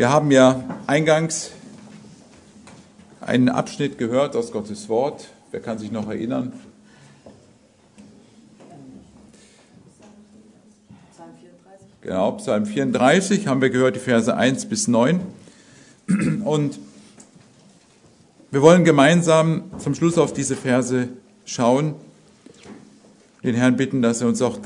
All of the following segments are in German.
Wir haben ja eingangs einen Abschnitt gehört aus Gottes Wort. Wer kann sich noch erinnern? Genau, Psalm 34 haben wir gehört, die Verse 1 bis 9. Und wir wollen gemeinsam zum Schluss auf diese Verse schauen. Den Herrn bitten, dass er uns auch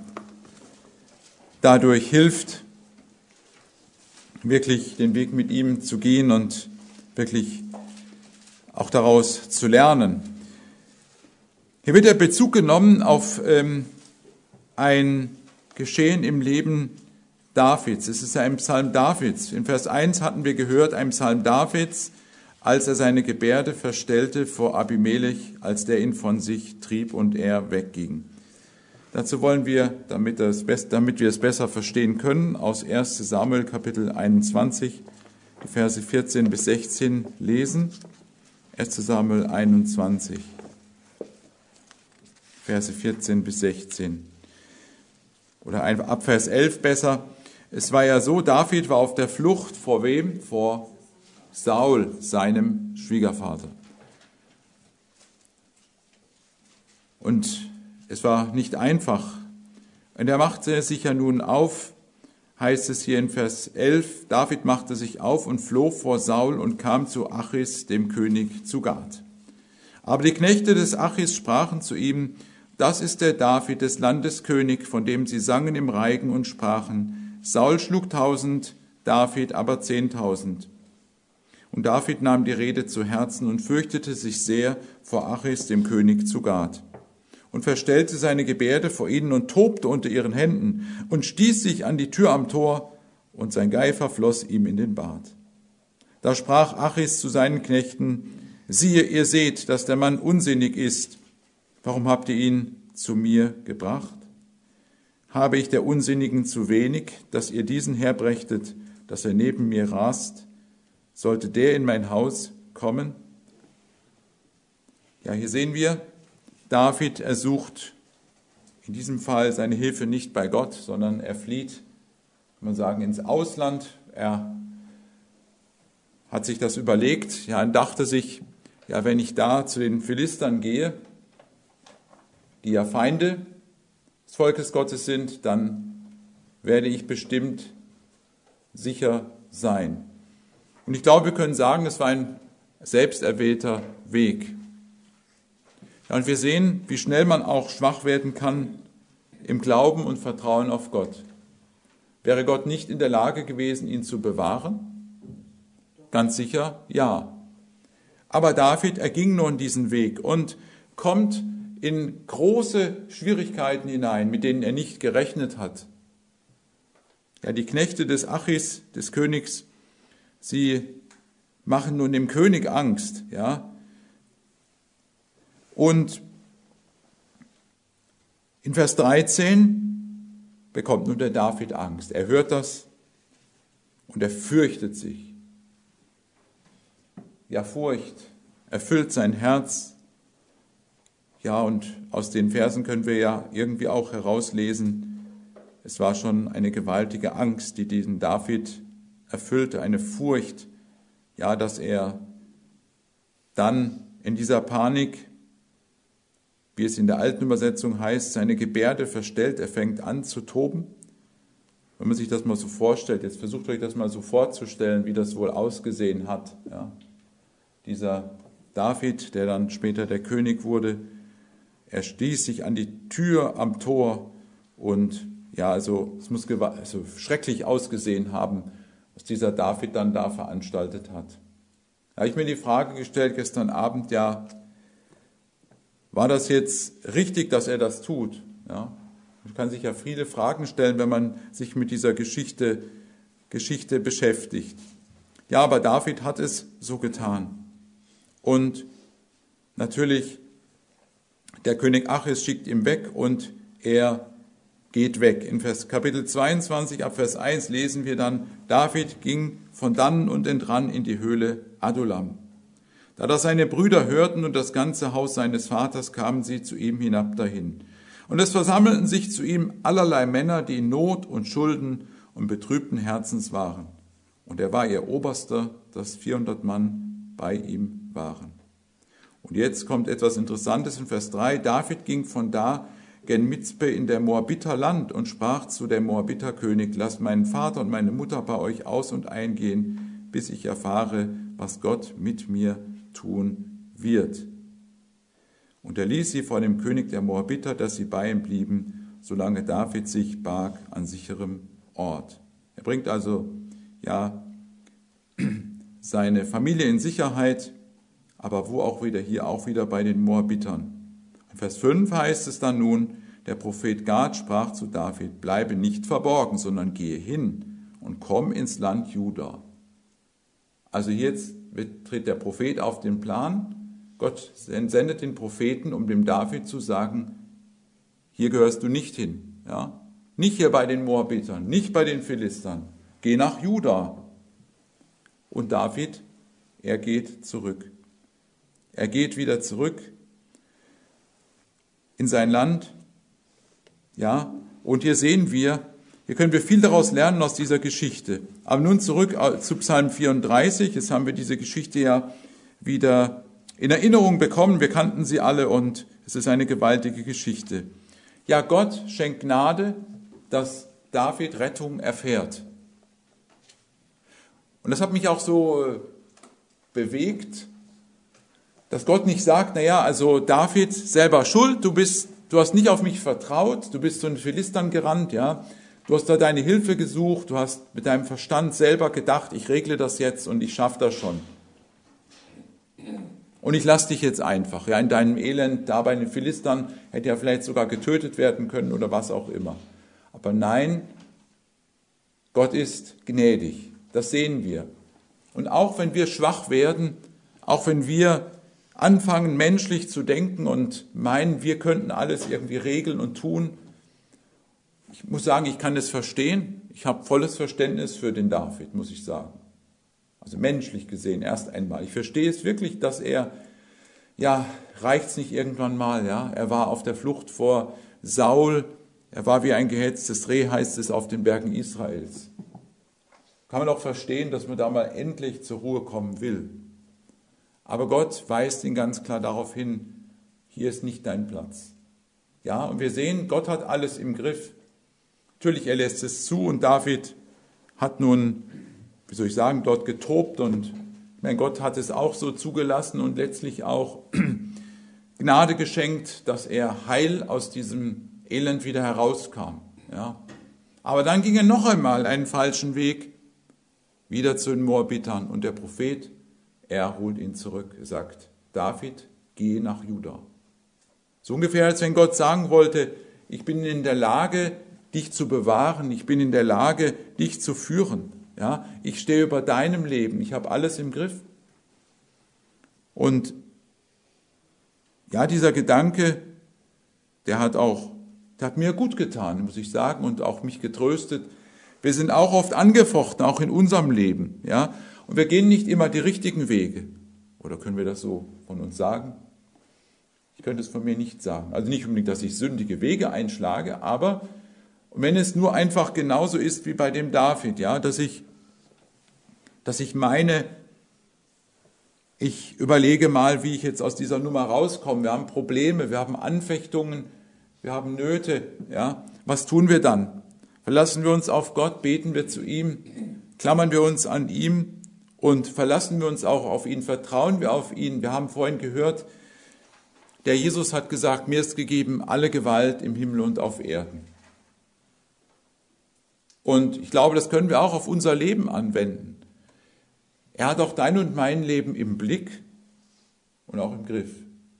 dadurch hilft, wirklich den Weg mit ihm zu gehen und wirklich auch daraus zu lernen. Hier wird der Bezug genommen auf ein Geschehen im Leben Davids. Es ist ein Psalm Davids. In Vers 1 hatten wir gehört, ein Psalm Davids, als er seine Gebärde verstellte vor Abimelech, als der ihn von sich trieb und er wegging. Dazu wollen wir, damit wir es besser verstehen können, aus 1 Samuel Kapitel 21, die Verse 14 bis 16 lesen. 1 Samuel 21, Verse 14 bis 16. Oder ab Vers 11 besser. Es war ja so, David war auf der Flucht vor wem? Vor Saul, seinem Schwiegervater. Und es war nicht einfach. Und er machte sich ja nun auf, heißt es hier in Vers 11, David machte sich auf und floh vor Saul und kam zu Achis, dem König, zu Gat. Aber die Knechte des Achis sprachen zu ihm, das ist der David, des Landes König, von dem sie sangen im Reigen und sprachen, Saul schlug 1000, David aber 10.000. Und David nahm die Rede zu Herzen und fürchtete sich sehr vor Achis, dem König, zu Gat. Und verstellte seine Gebärde vor ihnen und tobte unter ihren Händen und stieß sich an die Tür am Tor, und sein Geifer floss ihm in den Bart. Da sprach Achis zu seinen Knechten, siehe, ihr seht, dass der Mann unsinnig ist. Warum habt ihr ihn zu mir gebracht? Habe ich der Unsinnigen zu wenig, dass ihr diesen herbrächtet, dass er neben mir rast? Sollte der in mein Haus kommen? Ja, hier sehen wir, David ersucht in diesem Fall seine Hilfe nicht bei Gott, sondern er flieht, kann man sagen, ins Ausland. Er hat sich das überlegt, ja, und dachte sich, ja, wenn ich da zu den Philistern gehe, die ja Feinde des Volkes Gottes sind, dann werde ich bestimmt sicher sein. Und ich glaube, wir können sagen, es war ein selbsterwählter Weg. Ja, und wir sehen, wie schnell man auch schwach werden kann im Glauben und Vertrauen auf Gott. Wäre Gott nicht in der Lage gewesen, ihn zu bewahren? Ganz sicher, ja. Aber David erging nun diesen Weg und kommt in große Schwierigkeiten hinein, mit denen er nicht gerechnet hat. Ja, die Knechte des Achis, des Königs, sie machen nun dem König Angst, ja. Und in Vers 13 bekommt nun der David Angst. Er hört das und er fürchtet sich. Ja, Furcht erfüllt sein Herz. Ja, und aus den Versen können wir ja irgendwie auch herauslesen, es war schon eine gewaltige Angst, die diesen David erfüllte, eine Furcht, ja, dass er dann in dieser Panik, wie es in der alten Übersetzung heißt, seine Gebärde verstellt, er fängt an zu toben. Wenn man sich das mal so vorstellt, jetzt versucht euch das mal so vorzustellen, wie das wohl ausgesehen hat. Ja. Dieser David, der dann später der König wurde, er stieß sich an die Tür am Tor und ja, also es muss schrecklich ausgesehen haben, was dieser David dann da veranstaltet hat. Da habe ich mir die Frage gestellt gestern Abend, ja, war das jetzt richtig, dass er das tut? Ja, man kann sich ja viele Fragen stellen, wenn man sich mit dieser Geschichte beschäftigt. Ja, aber David hat es so getan. Und natürlich, der König Achis schickt ihn weg und er geht weg. In Kapitel 22 ab Vers 1 lesen wir dann, David ging von dannen und entrann in die Höhle Adullam. Da das seine Brüder hörten und das ganze Haus seines Vaters, kamen sie zu ihm hinab dahin. Und es versammelten sich zu ihm allerlei Männer, die in Not und Schulden und betrübten Herzens waren. Und er war ihr Oberster, dass 400 Mann bei ihm waren. Und jetzt kommt etwas Interessantes in Vers 3. David ging von da gen Mizpe in der Moabiter Land und sprach zu der Moabiter König: Lasst meinen Vater und meine Mutter bei euch aus und eingehen, bis ich erfahre, was Gott mit mir tun wird. Und er ließ sie vor dem König der Moabiter, dass sie bei ihm blieben, solange David sich barg an sicherem Ort. Er bringt also seine Familie in Sicherheit, aber wo auch wieder? Hier auch wieder bei den Moabitern. In Vers 5 heißt es dann nun: Der Prophet Gad sprach zu David: Bleibe nicht verborgen, sondern gehe hin und komm ins Land Juda. Also jetzt tritt der Prophet auf den Plan. Gott sendet den Propheten, um dem David zu sagen: Hier gehörst du nicht hin. Ja? Nicht hier bei den Moabitern, nicht bei den Philistern. Geh nach Juda. Und David, er geht zurück. Er geht wieder zurück in sein Land. Ja, und hier sehen wir, hier können wir viel daraus lernen aus dieser Geschichte. Aber nun zurück zu Psalm 34. Jetzt haben wir diese Geschichte ja wieder in Erinnerung bekommen. Wir kannten sie alle und es ist eine gewaltige Geschichte. Ja, Gott schenkt Gnade, dass David Rettung erfährt. Und das hat mich auch so bewegt, dass Gott nicht sagt: Naja, also David, selber schuld, du hast nicht auf mich vertraut, du bist zu den Philistern gerannt, ja, du hast da deine Hilfe gesucht, du hast mit deinem Verstand selber gedacht, ich regle das jetzt und ich schaffe das schon. Und ich lasse dich jetzt einfach, ja, in deinem Elend, da bei den Philistern, hätte ja vielleicht sogar getötet werden können oder was auch immer. Aber nein, Gott ist gnädig, das sehen wir. Und auch wenn wir schwach werden, auch wenn wir anfangen, menschlich zu denken und meinen, wir könnten alles irgendwie regeln und tun. Ich muss sagen, ich kann das verstehen. Ich habe volles Verständnis für den David, muss ich sagen. Also menschlich gesehen erst einmal. Ich verstehe es wirklich, dass er, reicht's nicht irgendwann mal, ja. Er war auf der Flucht vor Saul. Er war wie ein gehetztes Reh, heißt es, auf den Bergen Israels. Kann man auch verstehen, dass man da mal endlich zur Ruhe kommen will. Aber Gott weist ihn ganz klar darauf hin: Hier ist nicht dein Platz. Ja, und wir sehen, Gott hat alles im Griff. Natürlich, er lässt es zu und David hat nun, dort getobt und Gott hat es auch so zugelassen und letztlich auch Gnade geschenkt, dass er heil aus diesem Elend wieder herauskam. Ja. Aber dann ging er noch einmal einen falschen Weg, wieder zu den Moabitern, und der Prophet, er holt ihn zurück. Er sagt: David, geh nach Juda. So ungefähr, als wenn Gott sagen wollte: Ich bin in der Lage, dich zu bewahren. Ich bin in der Lage, dich zu führen. Ja, ich stehe über deinem Leben. Ich habe alles im Griff. Und ja, dieser Gedanke, der hat mir gut getan, muss ich sagen, und auch mich getröstet. Wir sind auch oft angefochten, auch in unserem Leben. Ja, und wir gehen nicht immer die richtigen Wege. Oder können wir das so von uns sagen? Ich könnte es von mir nicht sagen. Also nicht unbedingt, dass ich sündige Wege einschlage, aber wenn es nur einfach genauso ist wie bei dem David, ja, dass ich meine, ich überlege mal, wie ich jetzt aus dieser Nummer rauskomme. Wir haben Probleme, wir haben Anfechtungen, wir haben Nöte. Ja, was tun wir dann? Verlassen wir uns auf Gott, beten wir zu ihm, klammern wir uns an ihm und verlassen wir uns auch auf ihn, vertrauen wir auf ihn. Wir haben vorhin gehört, der Jesus hat gesagt: Mir ist gegeben alle Gewalt im Himmel und auf Erden. Und ich glaube, das können wir auch auf unser Leben anwenden. Er hat auch dein und mein Leben im Blick und auch im Griff.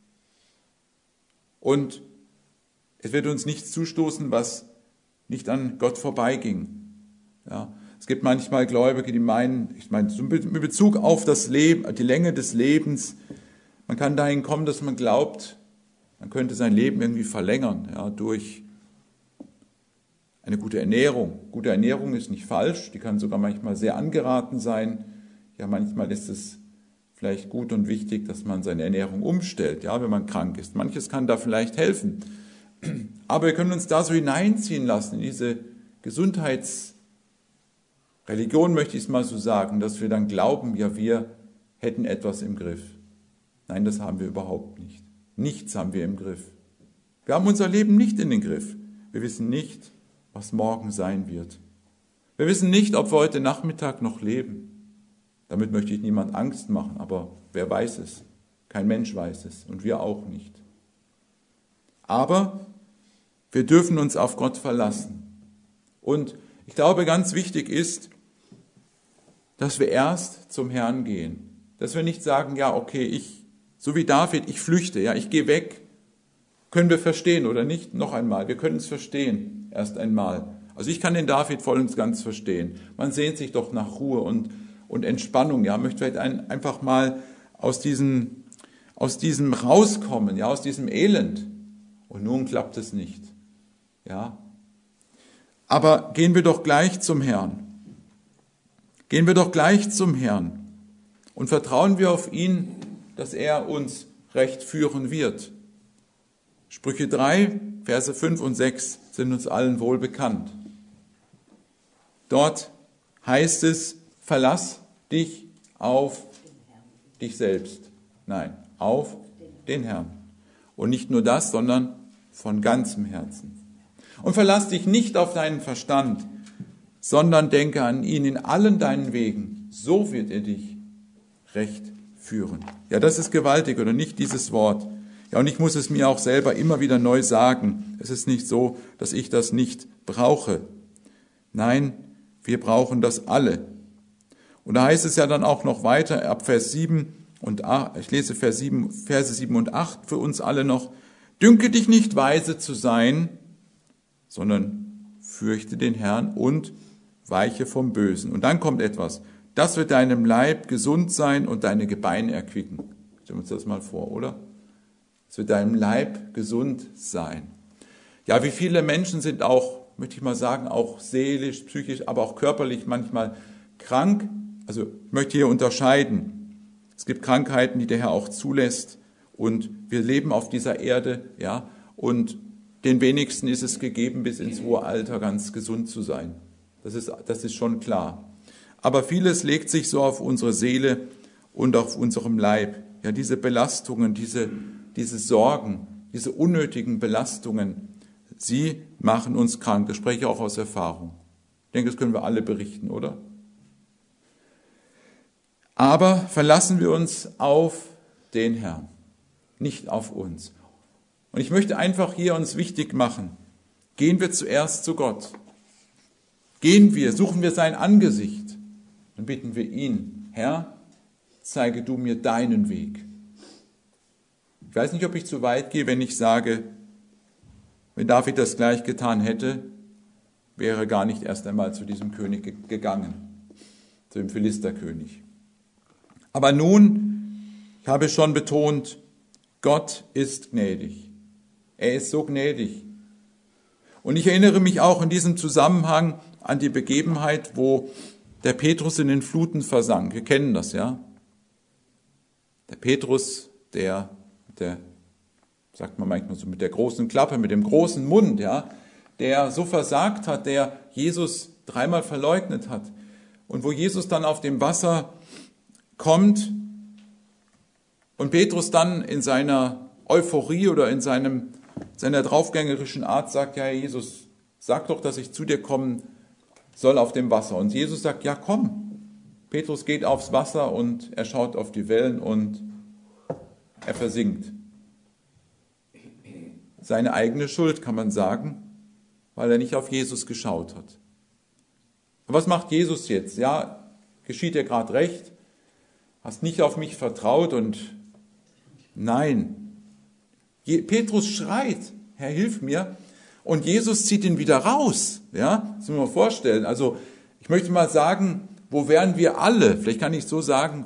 Und es wird uns nichts zustoßen, was nicht an Gott vorbeiging. Ja, es gibt manchmal Gläubige, die meinen, mit Bezug auf das Leben, die Länge des Lebens, man kann dahin kommen, dass man glaubt, man könnte sein Leben irgendwie verlängern, ja, durch eine gute Ernährung. Gute Ernährung ist nicht falsch, die kann sogar manchmal sehr angeraten sein. Ja, manchmal ist es vielleicht gut und wichtig, dass man seine Ernährung umstellt, ja, wenn man krank ist. Manches kann da vielleicht helfen. Aber wir können uns da so hineinziehen lassen, in diese Gesundheitsrichtlinien, Religion möchte ich es mal so sagen, dass wir dann glauben, ja, wir hätten etwas im Griff. Nein, das haben wir überhaupt nicht. Nichts haben wir im Griff. Wir haben unser Leben nicht in den Griff. Wir wissen nicht, was morgen sein wird. Wir wissen nicht, ob wir heute Nachmittag noch leben. Damit möchte ich niemand Angst machen, aber wer weiß es? Kein Mensch weiß es und wir auch nicht. Aber wir dürfen uns auf Gott verlassen. Und ich glaube, ganz wichtig ist, dass wir erst zum Herrn gehen. Dass wir nicht sagen, ja, okay, so wie David, ich flüchte, ja, ich gehe weg. Können wir verstehen oder nicht? Noch einmal, wir können es verstehen, erst einmal. Also ich kann den David voll und ganz verstehen. Man sehnt sich doch nach Ruhe und Entspannung, ja, möchte vielleicht einfach mal aus diesem rauskommen, ja, aus diesem Elend. Und nun klappt es nicht, ja. Aber gehen wir doch gleich zum Herrn. Gehen wir doch gleich zum Herrn und vertrauen wir auf ihn, dass er uns recht führen wird. Sprüche 3, Verse 5 und 6 sind uns allen wohl bekannt. Dort heißt es, verlass dich auf dich selbst. Nein, auf den Herrn. Und nicht nur das, sondern von ganzem Herzen. Und verlass dich nicht auf deinen Verstand, sondern denke an ihn in allen deinen Wegen. So wird er dich recht führen. Ja, das ist gewaltig, oder nicht, dieses Wort? Ja, und ich muss es mir auch selber immer wieder neu sagen. Es ist nicht so, dass ich das nicht brauche. Nein, wir brauchen das alle. Und da heißt es ja dann auch noch weiter, ab Vers 7 und 8, ich lese Verse 7 und 8 für uns alle noch. Dünke dich nicht weise zu sein, sondern fürchte den Herrn und weiche vom Bösen. Und dann kommt etwas. Das wird deinem Leib gesund sein und deine Gebeine erquicken. Stellen wir uns das mal vor, oder? Es wird deinem Leib gesund sein. Ja, wie viele Menschen sind auch, möchte ich mal sagen, auch seelisch, psychisch, aber auch körperlich manchmal krank. Also ich möchte hier unterscheiden. Es gibt Krankheiten, die der Herr auch zulässt. Und wir leben auf dieser Erde, ja, und den wenigsten ist es gegeben, bis ins hohe Alter ganz gesund zu sein. Das ist schon klar. Aber vieles legt sich so auf unsere Seele und auf unserem Leib. Ja, diese Belastungen, diese Sorgen, diese unnötigen Belastungen, sie machen uns krank. Das spreche ich auch aus Erfahrung. Ich denke, das können wir alle berichten, oder? Aber verlassen wir uns auf den Herrn, nicht auf uns. Und ich möchte einfach hier uns wichtig machen. Gehen wir zuerst zu Gott. Suchen wir sein Angesicht. Dann bitten wir ihn, Herr, zeige du mir deinen Weg. Ich weiß nicht, ob ich zu weit gehe, wenn ich sage, wenn David das gleich getan hätte, wäre er gar nicht erst einmal zu diesem König gegangen, zu dem Philisterkönig. Aber nun, ich habe schon betont, Gott ist gnädig. Er ist so gnädig. Und ich erinnere mich auch in diesem Zusammenhang an die Begebenheit, wo der Petrus in den Fluten versank. Wir kennen das, ja? Der Petrus, der sagt man manchmal so mit der großen Klappe, mit dem großen Mund, ja, der so versagt hat, der Jesus 3-mal verleugnet hat. Und wo Jesus dann auf dem Wasser kommt und Petrus dann in seiner Euphorie oder in seiner draufgängerischen Art sagt, ja, Jesus, sag doch, dass ich zu dir kommen soll auf dem Wasser. Und Jesus sagt, ja, komm. Petrus geht aufs Wasser und er schaut auf die Wellen und er versinkt. Seine eigene Schuld, kann man sagen, weil er nicht auf Jesus geschaut hat. Und was macht Jesus jetzt? Ja, geschieht dir gerade recht? Hast nicht auf mich vertraut und nein. Petrus schreit, Herr, hilf mir. Und Jesus zieht ihn wieder raus. Ja, das müssen wir mal vorstellen. Also ich möchte mal sagen, wo wären wir alle? Vielleicht kann ich so sagen,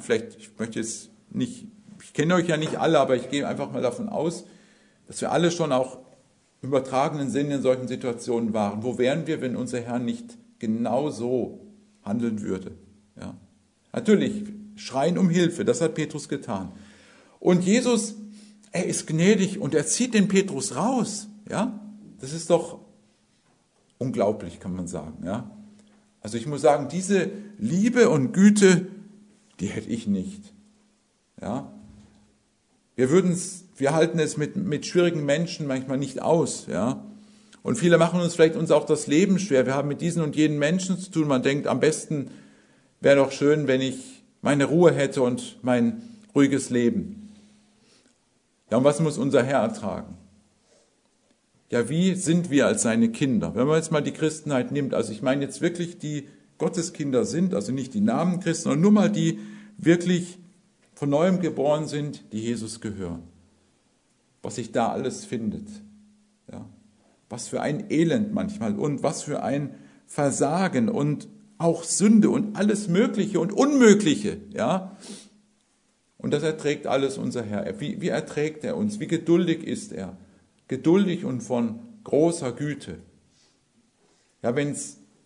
ich kenne euch ja nicht alle, aber ich gehe einfach mal davon aus, dass wir alle schon auch im übertragenen Sinne in solchen Situationen waren. Wo wären wir, wenn unser Herr nicht genau so handeln würde? Ja. Natürlich, schreien um Hilfe, das hat Petrus getan. Und Jesus, er ist gnädig und er zieht den Petrus raus. Ja. Das ist doch unglaublich, kann man sagen. Ja. Also ich muss sagen, diese Liebe und Güte, die hätte ich nicht. Ja? Wir halten es mit schwierigen Menschen manchmal nicht aus. Ja? Und viele machen uns vielleicht auch das Leben schwer. Wir haben mit diesen und jenen Menschen zu tun. Man denkt, am besten wäre doch schön, wenn ich meine Ruhe hätte und mein ruhiges Leben. Ja, und was muss unser Herr ertragen? Ja, wie sind wir als seine Kinder? Wenn man jetzt mal die Christenheit nimmt, also ich meine jetzt wirklich die Gotteskinder sind, also nicht die Namen Christen, sondern nur mal die wirklich von Neuem geboren sind, die Jesus gehören. Was sich da alles findet. Ja. Was für ein Elend manchmal und was für ein Versagen und auch Sünde und alles Mögliche und Unmögliche. Ja. Und das erträgt alles unser Herr. Wie erträgt er uns? Wie geduldig ist er? Geduldig und von großer Güte. Ja, wenn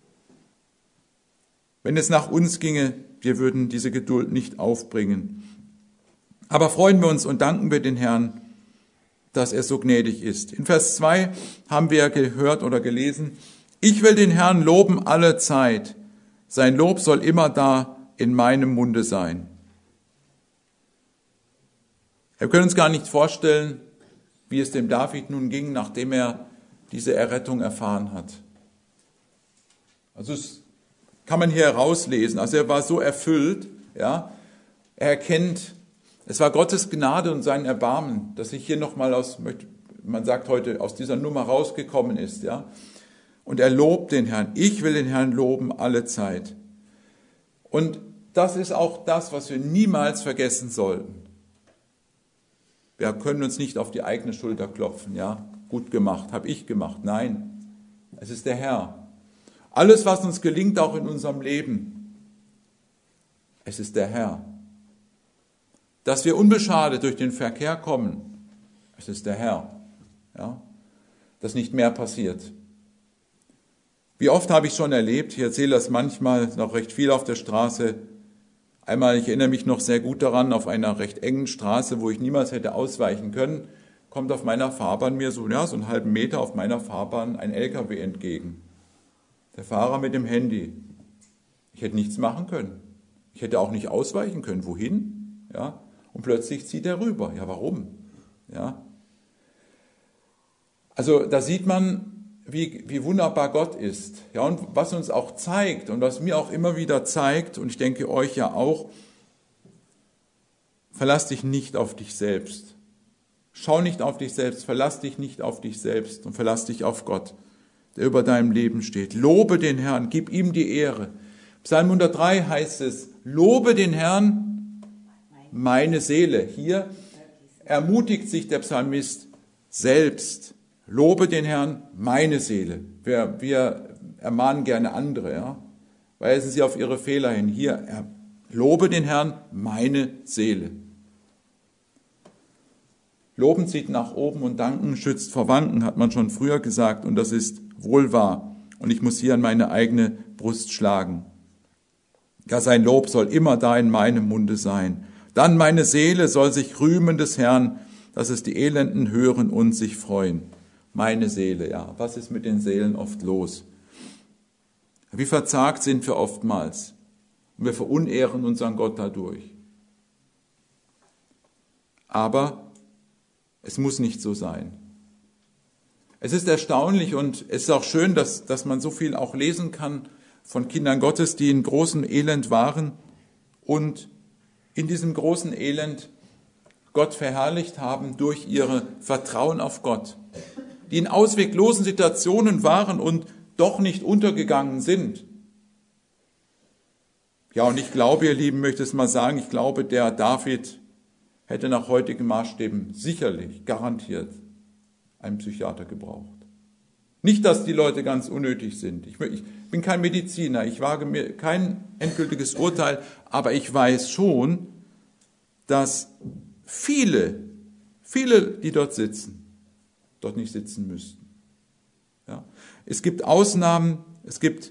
es nach uns ginge, wir würden diese Geduld nicht aufbringen. Aber freuen wir uns und danken wir den Herrn, dass er so gnädig ist. In Vers 2 haben wir gehört oder gelesen, ich will den Herrn loben alle Zeit. Sein Lob soll immer da in meinem Munde sein. Wir können uns gar nicht vorstellen, wie es dem David nun ging, nachdem er diese Errettung erfahren hat. Also das kann man hier herauslesen. Also er war so erfüllt, ja. Er erkennt, es war Gottes Gnade und sein Erbarmen, dass ich hier nochmal man sagt heute, aus dieser Nummer rausgekommen ist, ja. Und er lobt den Herrn. Ich will den Herrn loben alle Zeit. Und das ist auch das, was wir niemals vergessen sollten. Wir können uns nicht auf die eigene Schulter klopfen, ja, gut gemacht, habe ich gemacht. Nein, es ist der Herr. Alles, was uns gelingt, auch in unserem Leben, es ist der Herr. Dass wir unbeschadet durch den Verkehr kommen, es ist der Herr. Ja, dass nicht mehr passiert. Wie oft habe ich schon erlebt, ich erzähle das manchmal noch recht viel auf der Straße. Einmal, ich erinnere mich noch sehr gut daran, auf einer recht engen Straße, wo ich niemals hätte ausweichen können, kommt auf meiner Fahrbahn mir so einen halben Meter auf meiner Fahrbahn ein LKW entgegen. Der Fahrer mit dem Handy. Ich hätte nichts machen können. Ich hätte auch nicht ausweichen können. Wohin? Ja. Und plötzlich zieht er rüber. Ja, warum? Ja. Also da sieht man, wie wunderbar Gott ist. Ja, und was uns auch zeigt und was mir auch immer wieder zeigt, und ich denke euch ja auch, verlass dich nicht auf dich selbst. Schau nicht auf dich selbst, verlass dich nicht auf dich selbst und verlass dich auf Gott, der über deinem Leben steht. Lobe den Herrn, gib ihm die Ehre. Psalm 103 heißt es, lobe den Herrn, meine Seele. Hier ermutigt sich der Psalmist selbst. Lobe den Herrn, meine Seele. Wir ermahnen gerne andere, ja, weisen sie auf ihre Fehler hin. Hier, lobe den Herrn, meine Seele. Loben zieht nach oben und danken schützt vor Wanken, hat man schon früher gesagt, und das ist wohl wahr. Und ich muss hier an meine eigene Brust schlagen. Ja, sein Lob soll immer da in meinem Munde sein. Dann meine Seele soll sich rühmen des Herrn, dass es die Elenden hören und sich freuen. Meine Seele, ja. Was ist mit den Seelen oft los? Wie verzagt sind wir oftmals. Und wir verunehren unseren Gott dadurch. Aber es muss nicht so sein. Es ist erstaunlich und es ist auch schön, dass man so viel auch lesen kann von Kindern Gottes, die in großem Elend waren und in diesem großen Elend Gott verherrlicht haben durch ihr Vertrauen auf Gott. Die in ausweglosen Situationen waren und doch nicht untergegangen sind. Ja, und ich glaube, ihr Lieben, möchte es mal sagen, ich glaube, der David hätte nach heutigen Maßstäben sicherlich, garantiert, einen Psychiater gebraucht. Nicht, dass die Leute ganz unnötig sind. Ich bin kein Mediziner, ich wage mir kein endgültiges Urteil, aber ich weiß schon, dass viele, die dort sitzen, dort nicht sitzen müssten. Ja. Es gibt Ausnahmen, es gibt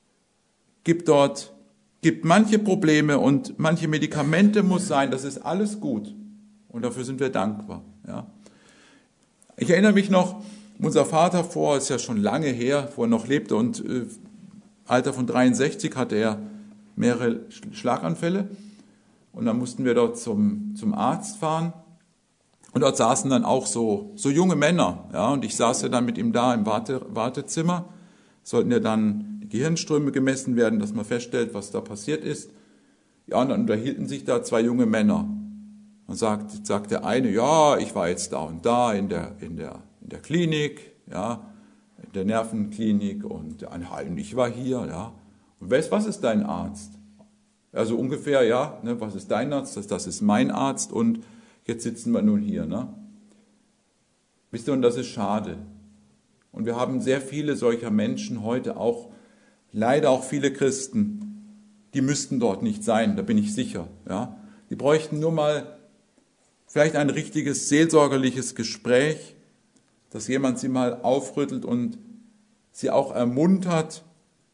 manche Probleme und manche Medikamente muss sein, das ist alles gut und dafür sind wir dankbar. Ja. Ich erinnere mich noch, unser Vater ist ja schon lange her, wo er noch lebte und Alter von 63 hatte er mehrere Schlaganfälle. Und dann mussten wir dort zum Arzt fahren. Und dort saßen dann auch so junge Männer. Ja, und ich saß ja dann mit ihm da im Wartezimmer. Sollten ja dann die Gehirnströme gemessen werden, dass man feststellt, was da passiert ist. Ja, und dann unterhielten sich da zwei junge Männer. Und sagt der eine, ja, ich war jetzt da und da in der Klinik, ja, in der Nervenklinik und ich war hier, ja. Und was ist dein Arzt? Also ungefähr, ja, ne, was ist dein Arzt? Das ist mein Arzt und jetzt sitzen wir nun hier, ne? Wisst ihr, und das ist schade. Und wir haben sehr viele solcher Menschen heute auch, leider auch viele Christen, die müssten dort nicht sein, da bin ich sicher, ja. Die bräuchten nur mal vielleicht ein richtiges seelsorgerliches Gespräch, dass jemand sie mal aufrüttelt und sie auch ermuntert,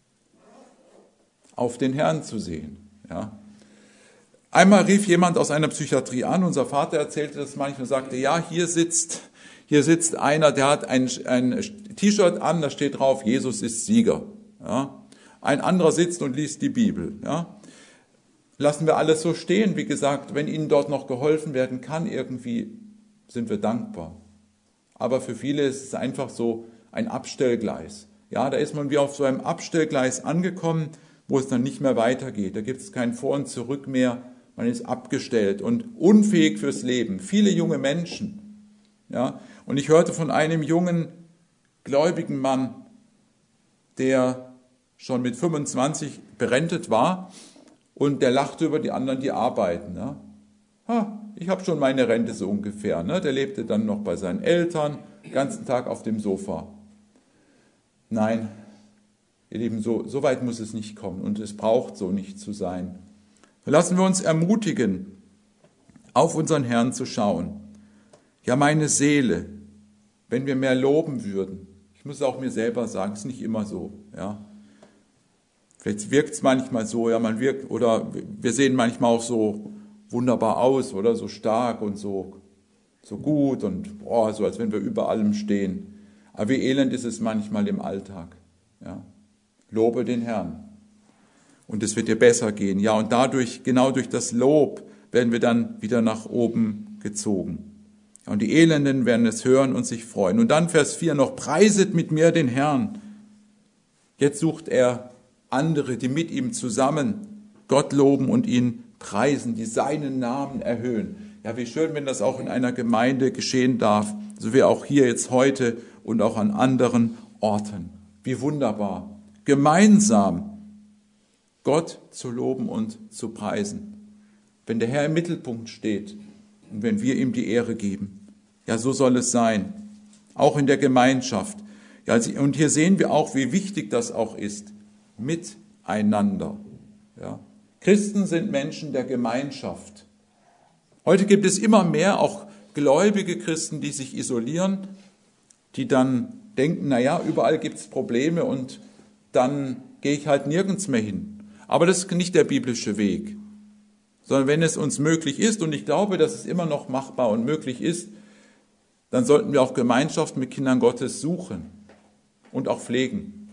auf den Herrn zu sehen. Ja. Einmal rief jemand aus einer Psychiatrie an, unser Vater erzählte das manchmal und sagte, ja, hier sitzt einer, der hat ein T-Shirt an, da steht drauf, Jesus ist Sieger. Ja. Ein anderer sitzt und liest die Bibel. Ja. Lassen wir alles so stehen, wie gesagt, wenn ihnen dort noch geholfen werden kann, irgendwie sind wir dankbar. Aber für viele ist es einfach so ein Abstellgleis. Ja, da ist man wie auf so einem Abstellgleis angekommen, wo es dann nicht mehr weitergeht. Da gibt es kein Vor und Zurück mehr. Man ist abgestellt und unfähig fürs Leben. Viele junge Menschen. Ja, und ich hörte von einem jungen, gläubigen Mann, der schon mit 25 berentet war und der lachte über die anderen, die arbeiten. Ja. Ich habe schon meine Rente so ungefähr. Ne? Der lebte dann noch bei seinen Eltern, den ganzen Tag auf dem Sofa. Nein, ihr Lieben, so weit muss es nicht kommen und es braucht so nicht zu sein. Lassen wir uns ermutigen, auf unseren Herrn zu schauen. Ja, meine Seele, wenn wir mehr loben würden, ich muss auch mir selber sagen, es ist nicht immer so. Ja. Vielleicht wirkt es manchmal so, ja, oder wir sehen manchmal auch so wunderbar aus oder so stark und so gut und so als wenn wir über allem stehen. Aber wie elend ist es manchmal im Alltag. Ja. Lobe den Herrn und es wird dir besser gehen. Ja, und genau durch das Lob werden wir dann wieder nach oben gezogen. Ja, und die Elenden werden es hören und sich freuen. Und dann Vers 4 noch, preiset mit mir den Herrn. Jetzt sucht er andere, die mit ihm zusammen Gott loben und ihn preisen, die seinen Namen erhöhen. Ja, wie schön, wenn das auch in einer Gemeinde geschehen darf, so wie auch hier jetzt heute und auch an anderen Orten. Wie wunderbar. Gemeinsam Gott zu loben und zu preisen. Wenn der Herr im Mittelpunkt steht und wenn wir ihm die Ehre geben. Ja, so soll es sein. Auch in der Gemeinschaft. Ja, und hier sehen wir auch, wie wichtig das auch ist. Miteinander. Ja. Christen sind Menschen der Gemeinschaft. Heute gibt es immer mehr auch gläubige Christen, die sich isolieren, die dann denken, überall gibt es Probleme und dann gehe ich halt nirgends mehr hin. Aber das ist nicht der biblische Weg. Sondern wenn es uns möglich ist, und ich glaube, dass es immer noch machbar und möglich ist, dann sollten wir auch Gemeinschaft mit Kindern Gottes suchen und auch pflegen.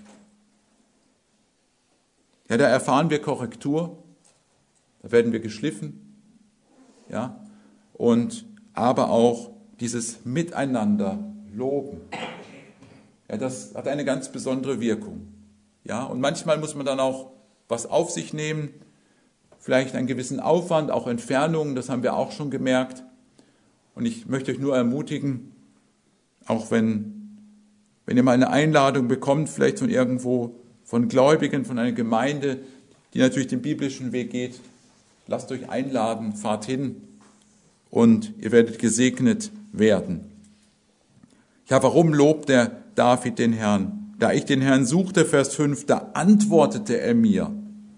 Ja, da erfahren wir Korrektur, da werden wir geschliffen, ja, aber auch dieses Miteinander loben. Ja, das hat eine ganz besondere Wirkung. Ja, und manchmal muss man dann auch was auf sich nehmen, vielleicht einen gewissen Aufwand, auch Entfernungen, das haben wir auch schon gemerkt. Und ich möchte euch nur ermutigen, auch wenn ihr mal eine Einladung bekommt, vielleicht von irgendwo, von Gläubigen, von einer Gemeinde, die natürlich den biblischen Weg geht, lasst euch einladen, fahrt hin und ihr werdet gesegnet werden. Ja, warum lobt der David den Herrn? Da ich den Herrn suchte, Vers 5, da antwortete er mir.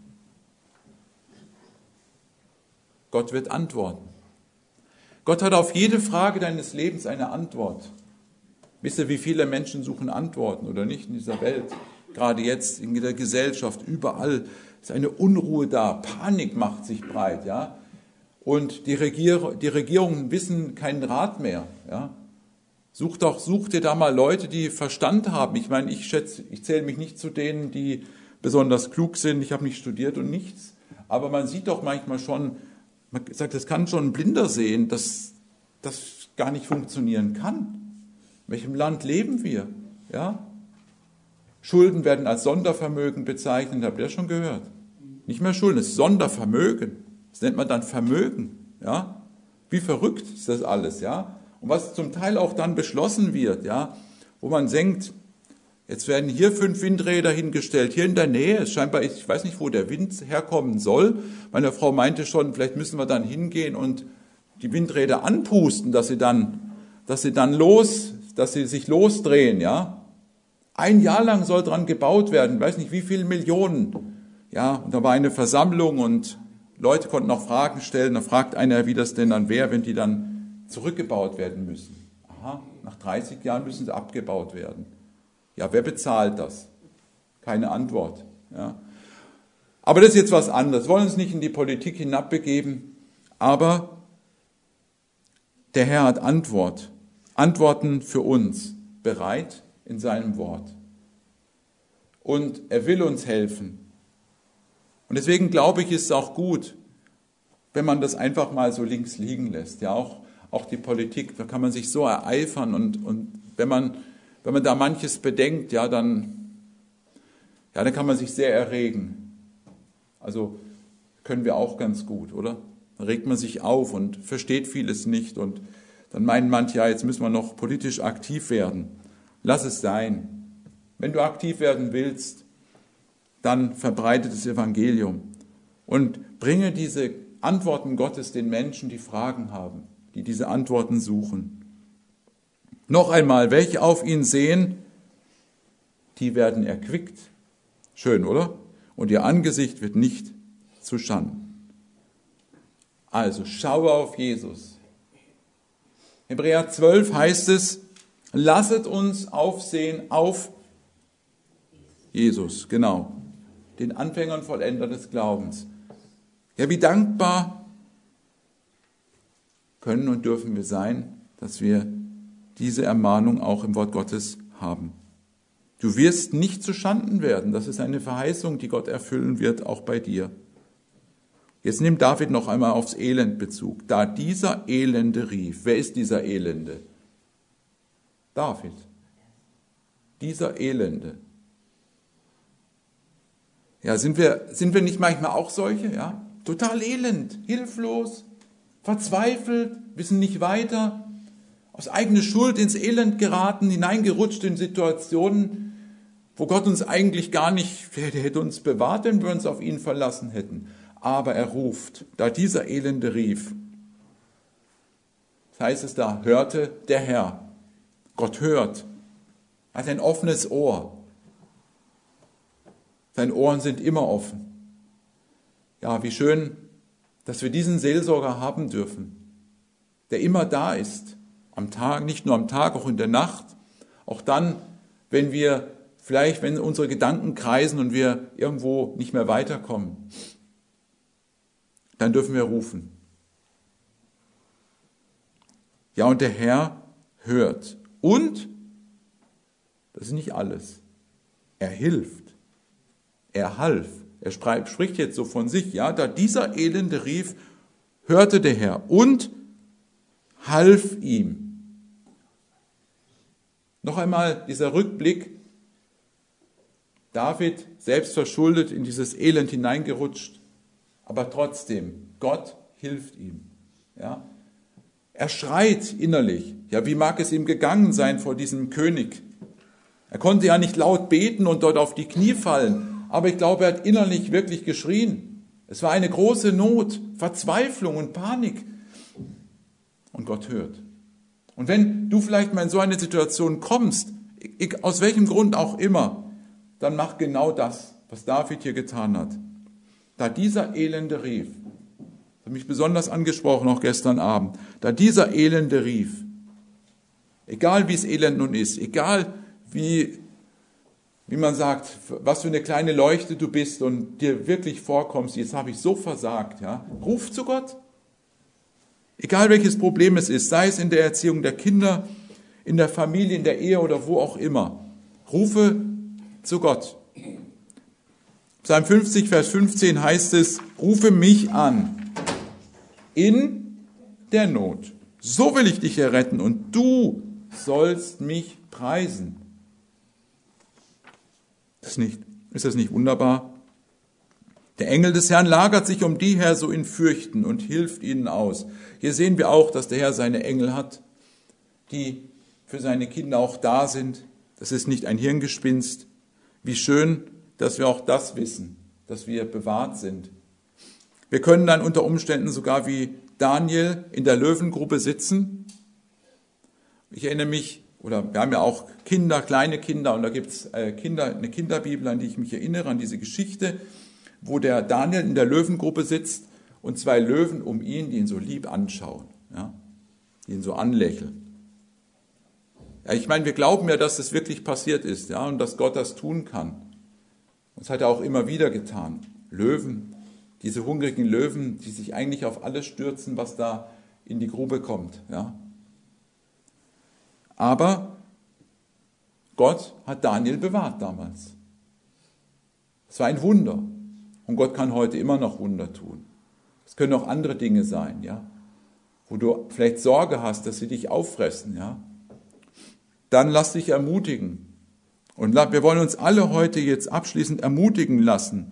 Gott wird antworten. Gott hat auf jede Frage deines Lebens eine Antwort. Wisst ihr, wie viele Menschen suchen Antworten oder nicht in dieser Welt? Gerade jetzt in der Gesellschaft, überall ist eine Unruhe da, Panik macht sich breit, ja. Und die Regierungen wissen keinen Rat mehr, ja. Such dir da mal Leute, die Verstand haben. Ich meine, ich zähle mich nicht zu denen, die besonders klug sind. Ich habe nicht studiert und nichts. Aber man sieht doch manchmal schon, man sagt, das kann schon ein Blinder sehen, dass das gar nicht funktionieren kann. In welchem Land leben wir? Ja? Schulden werden als Sondervermögen bezeichnet, habt ihr das schon gehört? Nicht mehr Schulden, es ist Sondervermögen. Das nennt man dann Vermögen. Ja? Wie verrückt ist das alles, ja? Und was zum Teil auch dann beschlossen wird, ja, wo man denkt, jetzt werden hier 5 Windräder hingestellt, hier in der Nähe, es scheinbar, ich weiß nicht, wo der Wind herkommen soll. Meine Frau meinte schon, vielleicht müssen wir dann hingehen und die Windräder anpusten, dass sie sich losdrehen, ja. 1 Jahr lang soll dran gebaut werden, ich weiß nicht wie viele Millionen. Ja, und da war eine Versammlung und Leute konnten auch Fragen stellen. Da fragt einer, wie das denn dann wäre, wenn die dann zurückgebaut werden müssen. Aha, nach 30 Jahren müssen sie abgebaut werden. Ja, wer bezahlt das? Keine Antwort. Ja. Aber das ist jetzt was anderes. Wir wollen uns nicht in die Politik hinabbegeben, aber der Herr hat Antworten für uns bereit in seinem Wort. Und er will uns helfen. Und deswegen glaube ich, ist es auch gut, wenn man das einfach mal so links liegen lässt. Ja, auch die Politik, da kann man sich so ereifern und wenn man da manches bedenkt, ja, dann kann man sich sehr erregen. Also können wir auch ganz gut, oder? Dann regt man sich auf und versteht vieles nicht und dann meinen manche, ja, jetzt müssen wir noch politisch aktiv werden. Lass es sein. Wenn du aktiv werden willst, dann verbreite das Evangelium und bringe diese Antworten Gottes den Menschen, die Fragen haben, die diese Antworten suchen. Noch einmal, welche auf ihn sehen, die werden erquickt. Schön, oder? Und ihr Angesicht wird nicht zu Schanden. Also, schaue auf Jesus. Hebräer 12 heißt es, lasset uns aufsehen auf Jesus, genau. Den Anfänger und Vollender des Glaubens. Ja, wie dankbar können und dürfen wir sein, dass wir diese Ermahnung auch im Wort Gottes haben. Du wirst nicht zu Schanden werden. Das ist eine Verheißung, die Gott erfüllen wird, auch bei dir. Jetzt nimmt David noch einmal aufs Elend Bezug. Da dieser Elende rief. Wer ist dieser Elende? David. Dieser Elende. Ja, sind wir nicht manchmal auch solche? Ja? Total elend, hilflos, verzweifelt, wissen nicht weiter, aus eigener Schuld ins Elend geraten, hineingerutscht in Situationen, wo Gott uns eigentlich gar nicht, der hätte uns bewahrt, wenn wir uns auf ihn verlassen hätten. Aber er ruft, da dieser Elende rief. Das heißt es da, hörte der Herr. Gott hört, er hat ein offenes Ohr. Seine Ohren sind immer offen. Ja, wie schön, dass wir diesen Seelsorger haben dürfen, der immer da ist, am Tag, nicht nur am Tag, auch in der Nacht, auch dann, wenn unsere Gedanken kreisen und wir irgendwo nicht mehr weiterkommen, dann dürfen wir rufen. Ja, und der Herr hört. Und, das ist nicht alles, er hilft. Er half. Er spricht jetzt so von sich, ja, da dieser Elende rief, hörte der Herr und half ihm. Noch einmal dieser Rückblick. David, selbst verschuldet, in dieses Elend hineingerutscht, aber trotzdem, Gott hilft ihm. Ja. Er schreit innerlich. Ja, wie mag es ihm gegangen sein vor diesem König? Er konnte ja nicht laut beten und dort auf die Knie fallen. Aber ich glaube, er hat innerlich wirklich geschrien. Es war eine große Not, Verzweiflung und Panik. Und Gott hört. Und wenn du vielleicht mal in so eine Situation kommst, aus welchem Grund auch immer, dann mach genau das, was David hier getan hat. Da dieser Elende rief, das hat mich besonders angesprochen, auch gestern Abend, da dieser Elende rief, egal wie es Elend nun ist, egal wie man sagt, was für eine kleine Leuchte du bist und dir wirklich vorkommst, jetzt habe ich so versagt, ja, ruf zu Gott. Egal welches Problem es ist, sei es in der Erziehung der Kinder, in der Familie, in der Ehe oder wo auch immer, rufe zu Gott. Psalm 50, Vers 15 heißt es, rufe mich an in der Not. So will ich dich erretten und du sollst mich preisen. Ist das nicht wunderbar? Der Engel des Herrn lagert sich um die her, so in Fürchten, und hilft ihnen aus. Hier sehen wir auch, dass der Herr seine Engel hat, die für seine Kinder auch da sind. Das ist nicht ein Hirngespinst. Wie schön, dass wir auch das wissen, dass wir bewahrt sind. Wir können dann unter Umständen sogar wie Daniel in der Löwengruppe sitzen. Ich erinnere mich, oder wir haben ja auch Kinder, kleine Kinder, und da gibt es eine Kinderbibel, an die ich mich erinnere, an diese Geschichte, wo der Daniel in der Löwengruppe sitzt und 2 Löwen um ihn, die ihn so lieb anschauen, ja, die ihn so anlächeln. Ja, ich meine, wir glauben ja, dass das wirklich passiert ist, ja, und dass Gott das tun kann. Das hat er auch immer wieder getan. Löwen, diese hungrigen Löwen, die sich eigentlich auf alles stürzen, was da in die Grube kommt, ja. Aber Gott hat Daniel bewahrt damals. Es war ein Wunder. Und Gott kann heute immer noch Wunder tun. Es können auch andere Dinge sein, ja, wo du vielleicht Sorge hast, dass sie dich auffressen, ja. Dann lass dich ermutigen. Und wir wollen uns alle heute jetzt abschließend ermutigen lassen,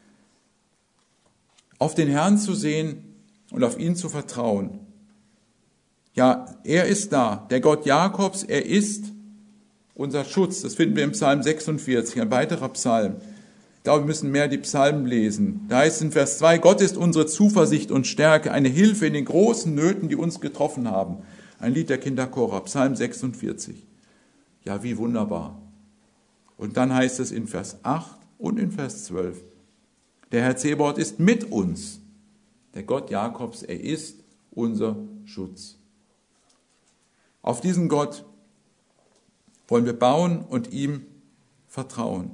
auf den Herrn zu sehen und auf ihn zu vertrauen. Ja, er ist da, der Gott Jakobs, er ist unser Schutz. Das finden wir im Psalm 46, ein weiterer Psalm. Ich glaube, wir müssen mehr die Psalmen lesen. Da heißt es in Vers 2, Gott ist unsere Zuversicht und Stärke, eine Hilfe in den großen Nöten, die uns getroffen haben. Ein Lied der Kinderchora, Psalm 46. Ja, wie wunderbar. Und dann heißt es in Vers 8 und in Vers 12, der Herr Zebaoth ist mit uns. Der Gott Jakobs, er ist unser Schutz. Auf diesen Gott wollen wir bauen und ihm vertrauen.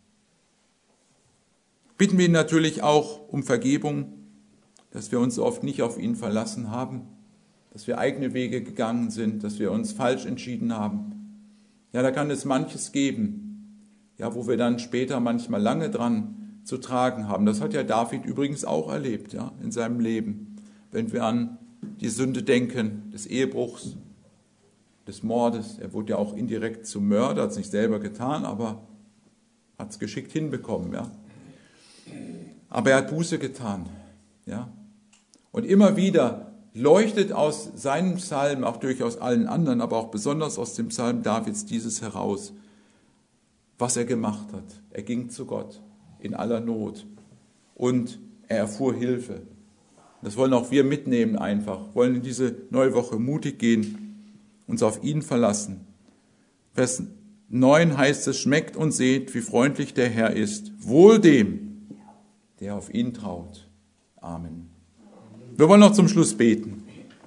Bitten wir ihn natürlich auch um Vergebung, dass wir uns so oft nicht auf ihn verlassen haben, dass wir eigene Wege gegangen sind, dass wir uns falsch entschieden haben. Ja, da kann es manches geben, ja, wo wir dann später manchmal lange dran zu tragen haben. Das hat ja David übrigens auch erlebt, ja, in seinem Leben. Wenn wir an die Sünde denken, des Ehebruchs, des Mordes. Er wurde ja auch indirekt zum Mörder, hat es nicht selber getan, aber hat es geschickt hinbekommen, ja. Aber er hat Buße getan, ja. Und immer wieder leuchtet aus seinem Psalm, auch durchaus allen anderen, aber auch besonders aus dem Psalm Davids dieses heraus, was er gemacht hat. Er ging zu Gott in aller Not und er erfuhr Hilfe. Das wollen auch wir mitnehmen einfach, wollen in diese neue Woche mutig gehen, uns auf ihn verlassen. Vers 9 heißt es, schmeckt und seht, wie freundlich der Herr ist. Wohl dem, der auf ihn traut. Amen. Wir wollen noch zum Schluss beten.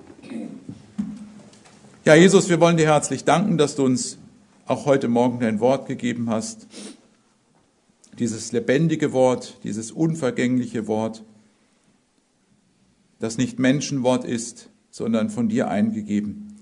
Ja, Jesus, wir wollen dir herzlich danken, dass du uns auch heute Morgen dein Wort gegeben hast. Dieses lebendige Wort, dieses unvergängliche Wort, das nicht Menschenwort ist, sondern von dir eingegeben.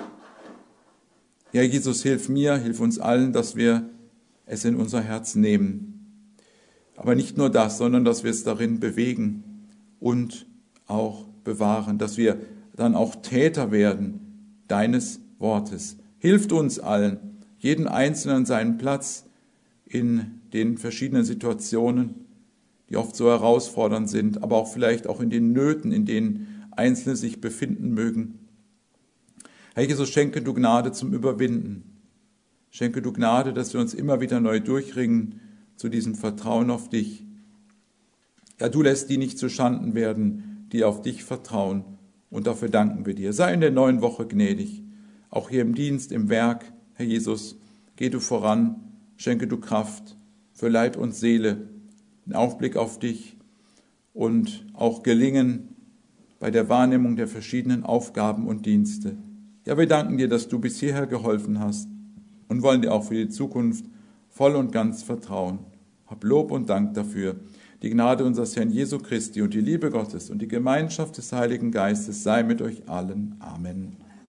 Ja, Jesus, hilf mir, hilf uns allen, dass wir es in unser Herz nehmen. Aber nicht nur das, sondern dass wir es darin bewegen und auch bewahren, dass wir dann auch Täter werden deines Wortes. Hilft uns allen, jeden Einzelnen seinen Platz in den verschiedenen Situationen, die oft so herausfordernd sind, aber auch vielleicht auch in den Nöten, in denen Einzelne sich befinden mögen. Herr Jesus, schenke du Gnade zum Überwinden. Schenke du Gnade, dass wir uns immer wieder neu durchringen zu diesem Vertrauen auf dich. Ja, du lässt die nicht zu Schanden werden, die auf dich vertrauen. Und dafür danken wir dir. Sei in der neuen Woche gnädig. Auch hier im Dienst, im Werk, Herr Jesus, geh du voran, schenke du Kraft für Leib und Seele, den Aufblick auf dich und auch Gelingen bei der Wahrnehmung der verschiedenen Aufgaben und Dienste. Ja, wir danken dir, dass du bis hierher geholfen hast und wollen dir auch für die Zukunft voll und ganz vertrauen. Hab Lob und Dank dafür. Die Gnade unseres Herrn Jesu Christi und die Liebe Gottes und die Gemeinschaft des Heiligen Geistes sei mit euch allen. Amen.